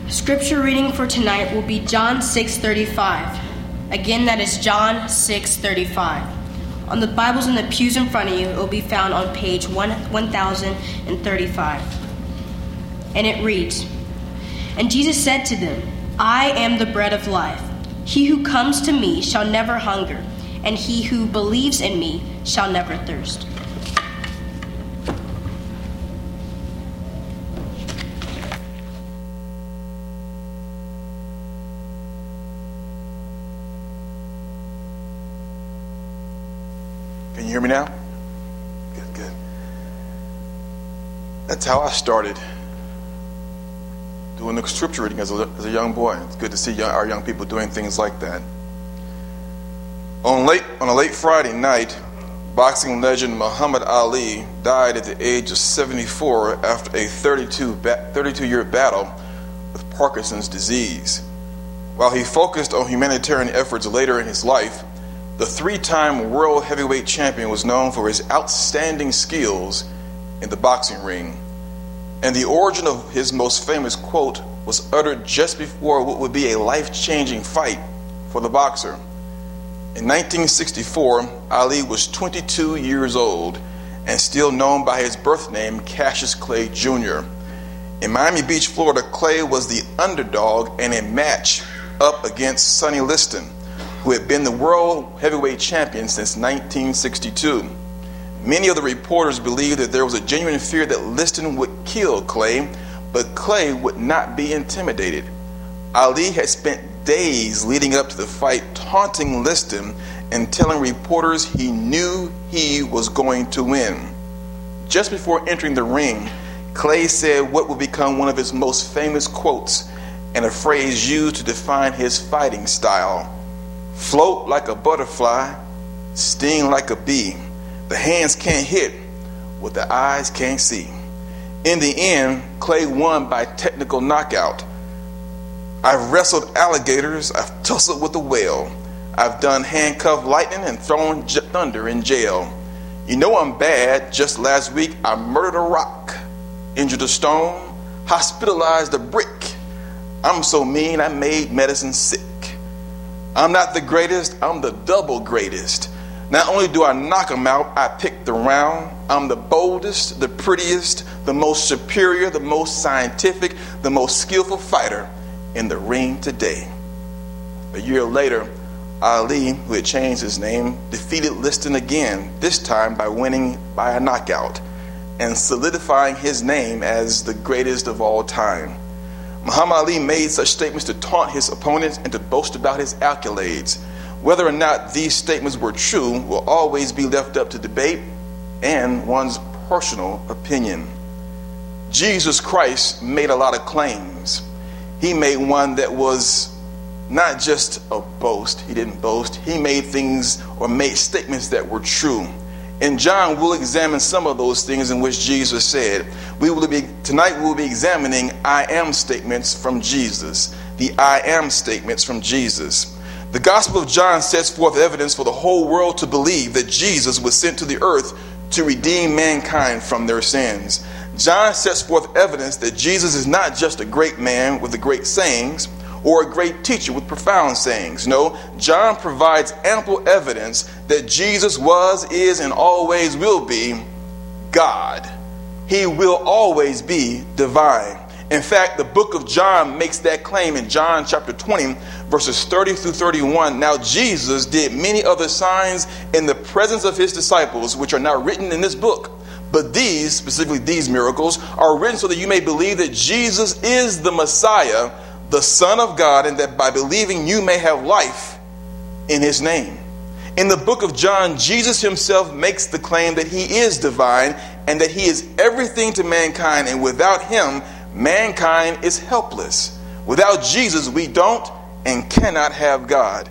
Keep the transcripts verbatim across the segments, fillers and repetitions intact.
Scripture reading for tonight will be John six thirty-five. Again, that is John six thirty-five. On the Bibles in the pews in front of you, it will be found on page one thousand thirty-five. And it reads, "And Jesus said to them, I am the bread of life. He who comes to me shall never hunger, and he who believes in me shall never thirst." Can you hear me now? Good, good. That's how I started doing the scripture reading as a, as a young boy. It's good to see young, our young people doing things like that. On late on a late Friday night, boxing legend Muhammad Ali died at the age of seventy-four after a thirty-two-year battle with Parkinson's disease. While he focused on humanitarian efforts later in his life, the three-time world heavyweight champion was known for his outstanding skills in the boxing ring. And the origin of his most famous quote was uttered just before what would be a life-changing fight for the boxer. In nineteen sixty-four, Ali was twenty-two years old and still known by his birth name, Cassius Clay Junior In Miami Beach, Florida, Clay was the underdog in a match up against Sonny Liston, who had been the world heavyweight champion since nineteen sixty-two. Many of the reporters believed that there was a genuine fear that Liston would kill Clay, but Clay would not be intimidated. Ali had spent days leading up to the fight taunting Liston and telling reporters he knew he was going to win. Just before entering the ring, Clay said what would become one of his most famous quotes and a phrase used to define his fighting style: "Float like a butterfly, sting like a bee. The hands can't hit what the eyes can't see." In the end, Clay won by technical knockout. "I've wrestled alligators, I've tussled with a whale. I've done handcuffed lightning and thrown j- thunder in jail. You know I'm bad. Just last week I murdered a rock, injured a stone, hospitalized a brick. I'm so mean I made medicine sick. I'm not the greatest, I'm the double greatest. Not only do I knock them out, I pick the round. I'm the boldest, the prettiest, the most superior, the most scientific, the most skillful fighter in the ring today." A year later, Ali, who had changed his name, defeated Liston again, this time by winning by a knockout and solidifying his name as the greatest of all time. Muhammad Ali made such statements to taunt his opponents and to boast about his accolades. Whether or not these statements were true will always be left up to debate and one's personal opinion. Jesus Christ made a lot of claims. He made one that was not just a boast. He didn't boast. He made things or made statements that were true. In John, we'll examine some of those things in which Jesus said. We will be tonight. We'll be examining I am statements from Jesus. The I am statements from Jesus. The Gospel of John sets forth evidence for the whole world to believe that Jesus was sent to the earth to redeem mankind from their sins. John sets forth evidence that Jesus is not just a great man with the great sayings or a great teacher with profound sayings. No, John provides ample evidence that Jesus was, is, and always will be God. He will always be divine. In fact, the book of John makes that claim in John chapter twenty, verses thirty through thirty-one. Now Jesus did many other signs in the presence of his disciples, which are not written in this book. But these, specifically these miracles, are written so that you may believe that Jesus is the Messiah, the Son of God, and that by believing you may have life in his name. In the book of John, Jesus himself makes the claim that he is divine and that he is everything to mankind, and without him, mankind is helpless. Without Jesus, we don't and cannot have God.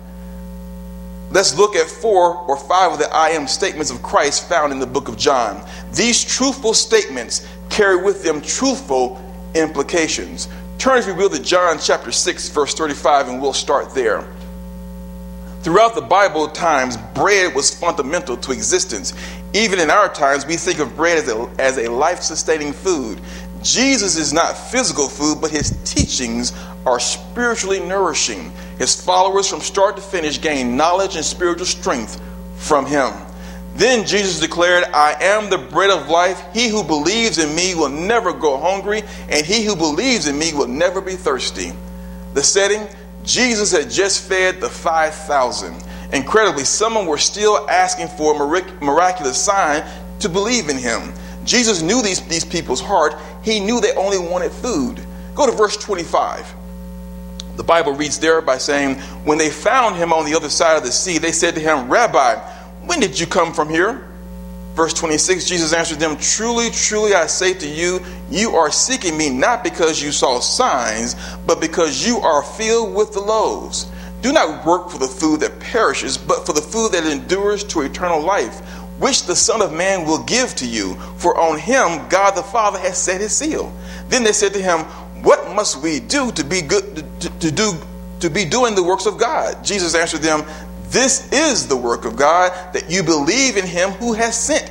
Let's look at four or five of the I am statements of Christ found in the book of John. These truthful statements carry with them truthful implications. Turn, if you will, to John chapter six, verse thirty-five, and we'll start there. Throughout the Bible times, bread was fundamental to existence. Even in our times, we think of bread as a, as a life-sustaining food. Jesus is not physical food, but his teachings are spiritually nourishing. His followers from start to finish gain knowledge and spiritual strength from him. Then Jesus declared, I am the bread of life. He who believes in me will never go hungry, and he who believes in me will never be thirsty. The setting, Jesus had just fed the five thousand. Incredibly, some were still asking for a mirac- miraculous sign to believe in him. Jesus knew these, these people's heart. He knew they only wanted food. Go to verse twenty-five. The Bible reads there by saying, when they found him on the other side of the sea, they said to him, Rabbi, when did you come from here? Verse twenty-six, Jesus answered them, Truly, truly, I say to you, you are seeking me not because you saw signs, but because you are filled with the loaves. Do not work for the food that perishes, but for the food that endures to eternal life, which the Son of Man will give to you. For on him God the Father has set his seal. Then they said to him, What must we do to be good to, to do to be doing the works of God? Jesus answered them, This is the work of God, that you believe in him who has sent.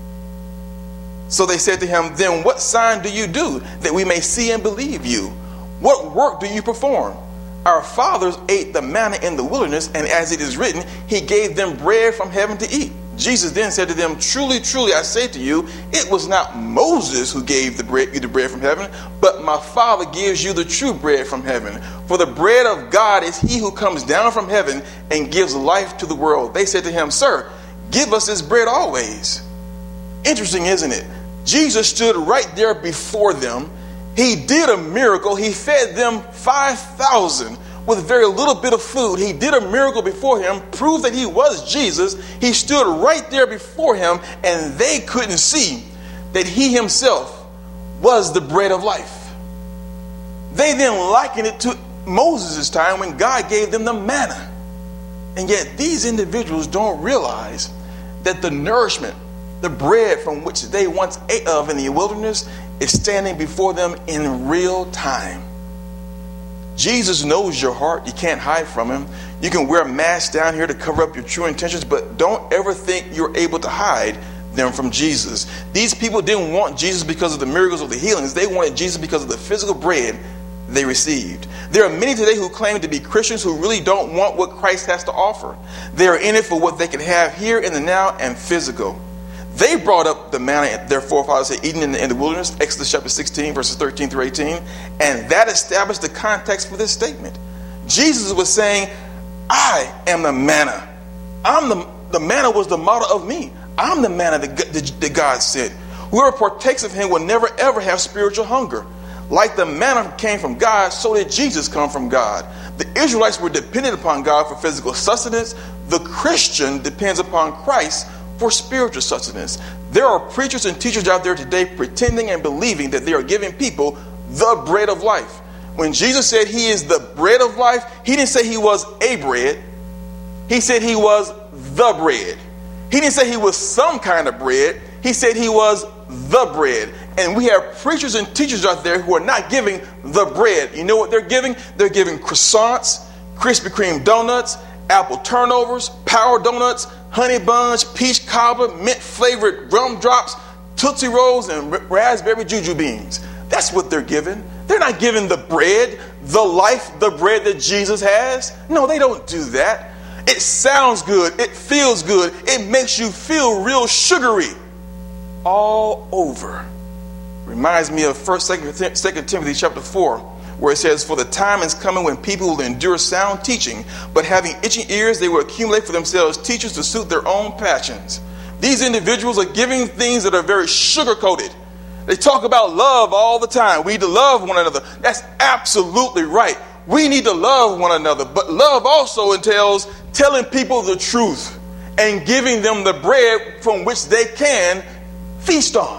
So they said to him, Then what sign do you do, that we may see and believe you? What work do you perform? Our fathers ate the manna in the wilderness, and as it is written, he gave them bread from heaven to eat. Jesus then said to them, Truly, truly, I say to you, it was not Moses who gave the bread, you the bread from heaven, but my Father gives you the true bread from heaven. For the bread of God is he who comes down from heaven and gives life to the world. They said to him, Sir, give us this bread always. Interesting, isn't it? Jesus stood right there before them. He did a miracle. He fed them five thousand with very little bit of food. He did a miracle before him, proved that he was Jesus. He stood right there before him, and they couldn't see that he himself was the bread of life. They then likened it to Moses' time when God gave them the manna. And yet these individuals don't realize that the nourishment, the bread from which they once ate of in the wilderness, is standing before them in real time. Jesus knows your heart. You can't hide from him. You can wear a mask down here to cover up your true intentions, but don't ever think you're able to hide them from Jesus. These people didn't want Jesus because of the miracles or the healings. They wanted Jesus because of the physical bread they received. There are many today who claim to be Christians who really don't want what Christ has to offer. They are in it for what they can have here in the now and physical. They brought up the manna their forefathers had eaten in the, in the wilderness, Exodus chapter sixteen, verses thirteen through eighteen, and that established the context for this statement. Jesus was saying, I am the manna. I'm the, the manna was the model of me. I'm the manna that, that, that God sent. Whoever partakes of him will never ever have spiritual hunger. Like the manna came from God, so did Jesus come from God. The Israelites were dependent upon God for physical sustenance. The Christian depends upon Christ for spiritual sustenance. There are preachers and teachers out there today pretending and believing that they are giving people the bread of life. When Jesus said he is the bread of life, he didn't say he was a bread. He said he was the bread. He didn't say he was some kind of bread. He said he was the bread. And we have preachers and teachers out there who are not giving the bread. You know what they're giving? They're giving croissants, Krispy Kreme donuts, apple turnovers, power donuts, honey buns, peach cobbler, mint flavored rum drops, Tootsie Rolls, and raspberry juju beans. That's what they're giving. They're not giving the bread, the life, the bread that Jesus has. No, they don't do that. It sounds good. It feels good. It makes you feel real sugary all over. Reminds me of First, Second Timothy chapter four, where it says, For the time is coming when people will endure sound teaching, but having itching ears, they will accumulate for themselves teachers to suit their own passions. These individuals are giving things that are very sugar-coated. They talk about love all the time. We need to love one another. That's absolutely right. We need to love one another. But love also entails telling people the truth and giving them the bread from which they can feast on.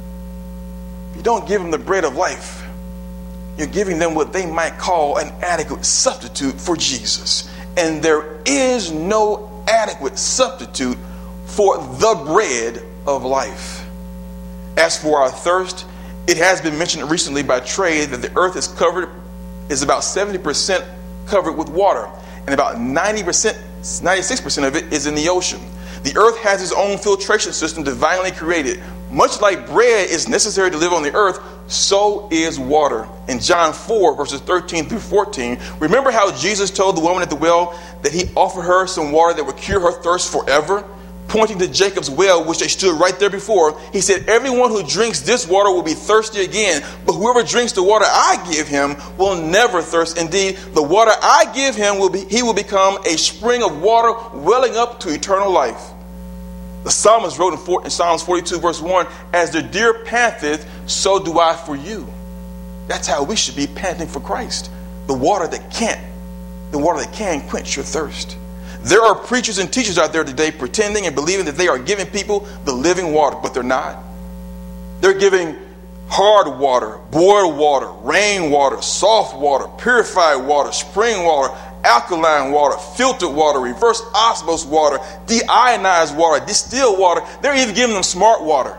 If you don't give them the bread of life, you're giving them what they might call an adequate substitute for Jesus. And there is no adequate substitute for the bread of life. As for our thirst, it has been mentioned recently by trade that the earth is covered, is about seventy percent covered with water, and about ninety percent, ninety-six percent of it is in the ocean. The earth has its own filtration system divinely created. Much like bread is necessary to live on the earth, so is water. In John four, verses thirteen through fourteen, remember how Jesus told the woman at the well that he offered her some water that would cure her thirst forever? Pointing to Jacob's well, which they stood right there before, he said, everyone who drinks this water will be thirsty again, but whoever drinks the water I give him will never thirst. Indeed, the water I give him, will be, he will become a spring of water welling up to eternal life. The psalmist wrote in, four, in Psalms forty-two, verse one, as the deer panteth, so do I for you. That's how we should be panting for Christ. The water that can't, the water that can quench your thirst. There are preachers and teachers out there today pretending and believing that they are giving people the living water, but they're not. They're giving hard water, boiled water, rain water, soft water, purified water, spring water, alkaline water, filtered water, reverse osmosis water, deionized water, distilled water. They're even giving them smart water.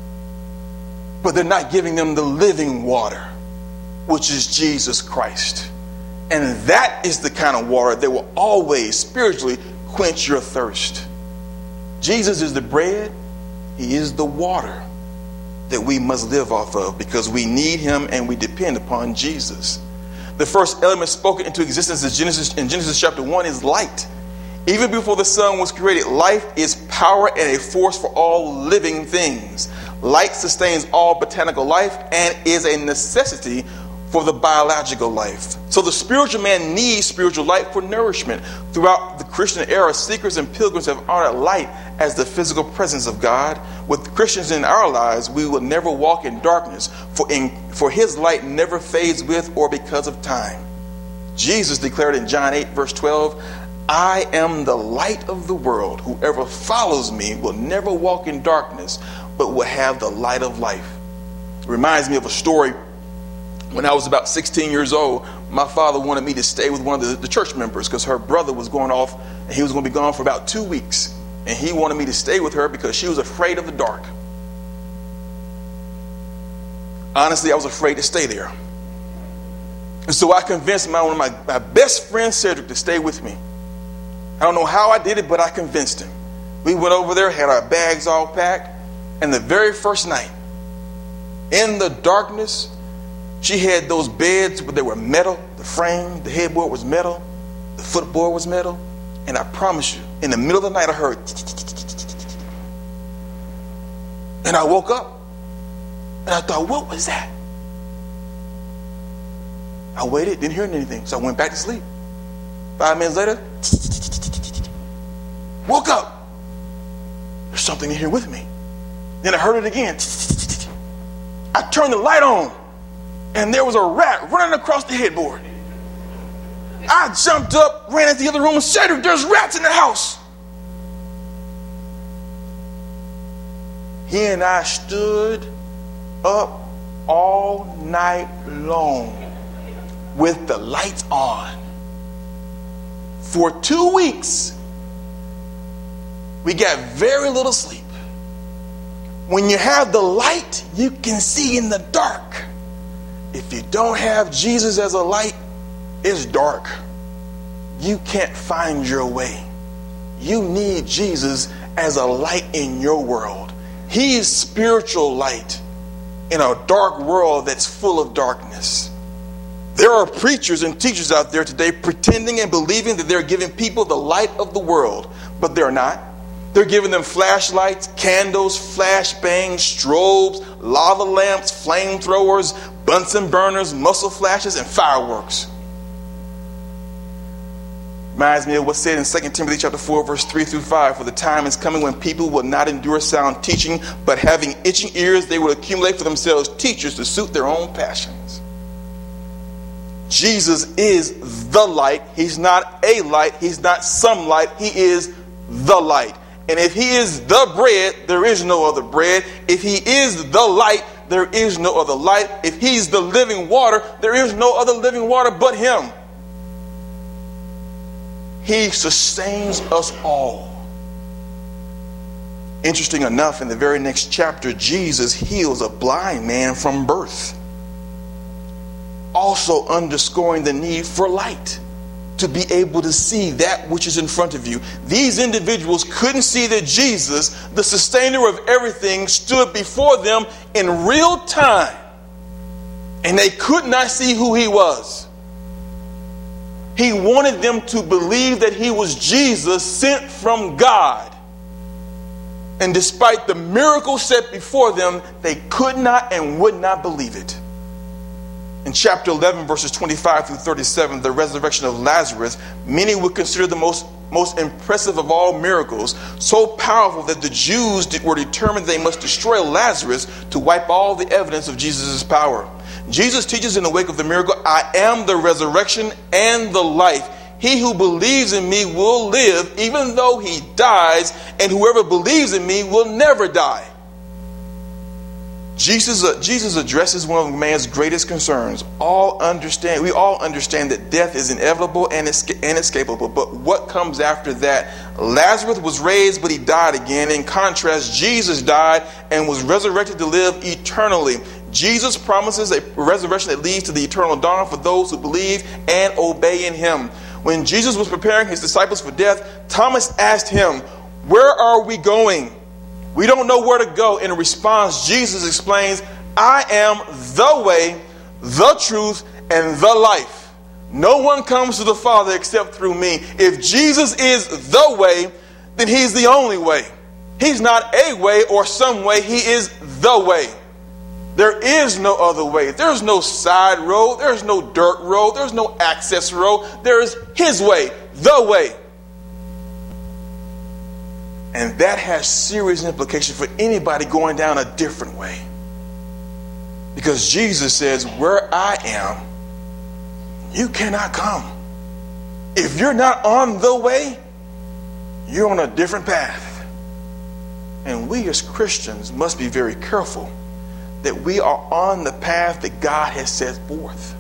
But they're not giving them the living water, which is Jesus Christ. And that is the kind of water that will always spiritually quench your thirst. Jesus is the bread. He is the water that we must live off of because we need him and we depend upon Jesus. The first element spoken into existence in Genesis, in Genesis chapter one is light. Even before the sun was created, life is power and a force for all living things. Light sustains all botanical life and is a necessity for the biological life. So the spiritual man needs spiritual light for nourishment. Throughout the Christian era, seekers and pilgrims have honored light as the physical presence of God. With Christians in our lives, we will never walk in darkness, for, in, for his light never fades with or because of time. Jesus declared in John eight, verse twelve, I am the light of the world. Whoever follows me will never walk in darkness, but will have the light of life. It reminds me of a story. When I was about sixteen years old, my father wanted me to stay with one of the, the church members because her brother was going off and he was going to be gone for about two weeks. And he wanted me to stay with her because she was afraid of the dark. Honestly, I was afraid to stay there. And so I convinced my, one of my, my best friends, Cedric, to stay with me. I don't know how I did it, but I convinced him. We went over there, had our bags all packed. And the very first night, in the darkness, she had those beds, but they were metal. The frame, the headboard was metal. The footboard was metal. And I promise you, in the middle of the night, I heard. And I woke up. And I thought, what was that? I waited, didn't hear anything. So I went back to sleep. Five minutes later, woke up. There's something in here with me. Then I heard it again. I turned the light on. And there was a rat running across the headboard. I jumped up, ran into the other room, and said, there's rats in the house. He and I stood up all night long with the lights on. For two weeks, we got very little sleep. When you have the light, you can see in the dark. If you don't have Jesus as a light, it's dark. You can't find your way. You need Jesus as a light in your world. He is spiritual light in a dark world that's full of darkness. There are preachers and teachers out there today pretending and believing that they're giving people the light of the world, but they're not. They're giving them flashlights, candles, flashbangs, strobes, lava lamps, flamethrowers, Bunsen burners, muscle flashes, and fireworks. Reminds me of what's said in Second Timothy chapter four, verse three through five. For the time is coming when people will not endure sound teaching, but having itching ears, they will accumulate for themselves teachers to suit their own passions. Jesus is the light. He's not a light. He's not some light. He is the light. And if he is the bread, there is no other bread. If he is the light, there is no other light. If he's the living water, there is no other living water but him. He sustains us all. Interesting enough, in the very next chapter, Jesus heals a blind man from birth, also underscoring the need for light. to be able to see that which is in front of you. These individuals couldn't see that Jesus, the sustainer of everything, stood before them in real time. And they could not see who he was. He wanted them to believe that he was Jesus sent from God. And despite the miracle set before them, they could not and would not believe it. In chapter eleven, verses twenty-five through thirty-seven, the resurrection of Lazarus, many would consider the most, most impressive of all miracles, so powerful that the Jews were determined they must destroy Lazarus to wipe all the evidence of Jesus' power. Jesus teaches in the wake of the miracle, I am the resurrection and the life. He who believes in me will live even though he dies, and whoever believes in me will never die. Jesus, uh, Jesus addresses one of man's greatest concerns. All understand, we all understand that death is inevitable and esca- inescapable. But what comes after that? Lazarus was raised, but he died again. In contrast, Jesus died and was resurrected to live eternally. Jesus promises a resurrection that leads to the eternal dawn for those who believe and obey in him. When Jesus was preparing his disciples for death, Thomas asked him, "Where are we going? We don't know where to go." In response, Jesus explains, I am the way, the truth, and the life. No one comes to the Father except through me. If Jesus is the way, then he's the only way. He's not a way or some way. He is the way. There is no other way. There's no side road. There's no dirt road. There's no access road. There is his way, the way. And that has serious implications for anybody going down a different way. Because Jesus says, where I am, you cannot come. If you're not on the way, you're on a different path. And we as Christians must be very careful that we are on the path that God has set forth.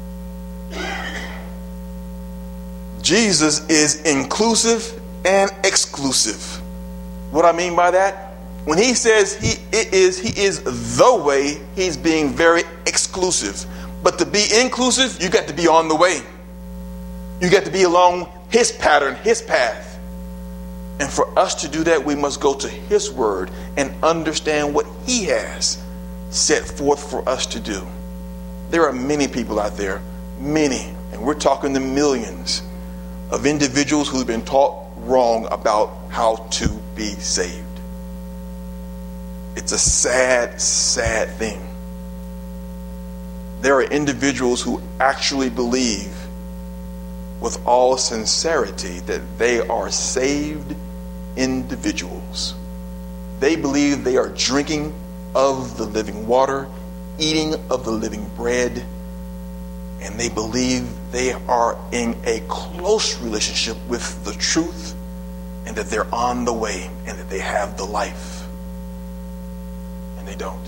Jesus is inclusive and exclusive. What I mean by that? When he says he it is he is the way, he's being very exclusive. But to be inclusive, you got to be on the way. You got to be along his pattern, his path. And for us to do that, we must go to his word and understand what he has set forth for us to do. There are many people out there, many, and we're talking the millions of individuals who've been taught wrong about how to be saved. It's a sad, sad thing. There are individuals who actually believe with all sincerity that they are saved individuals. They believe they are drinking of the living water, eating of the living bread, and they believe they are in a close relationship with the truth, and that they're on the way, and that they have the life. And they don't.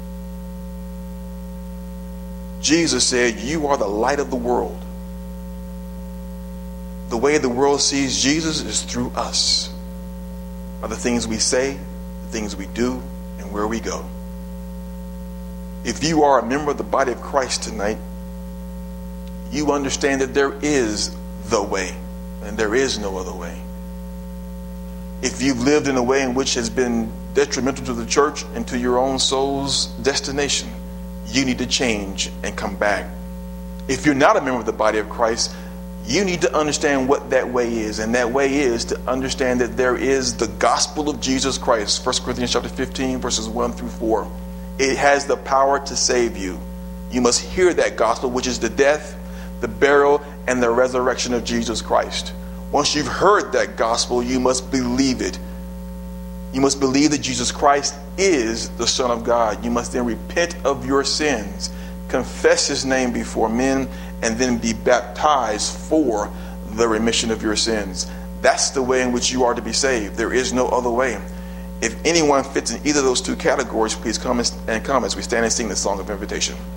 Jesus said, you are the light of the world. The way the world sees Jesus is through us. By the things we say, the things we do, and where we go. If you are a member of the body of Christ tonight, you understand that there is the way, and there is no other way. If you've lived in a way in which has been detrimental to the church and to your own soul's destination, you need to change and come back. If you're not a member of the body of Christ, you need to understand what that way is. And that way is to understand that there is the gospel of Jesus Christ. First Corinthians chapter fifteen, verses one through four. It has the power to save you. You must hear that gospel, which is the death, the burial, and the resurrection of Jesus Christ. Once you've heard that gospel, you must believe it. You must believe that Jesus Christ is the Son of God. You must then repent of your sins, confess his name before men, and then be baptized for the remission of your sins. That's the way in which you are to be saved. There is no other way. If anyone fits in either of those two categories, please come and come as we stand and sing the song of invitation.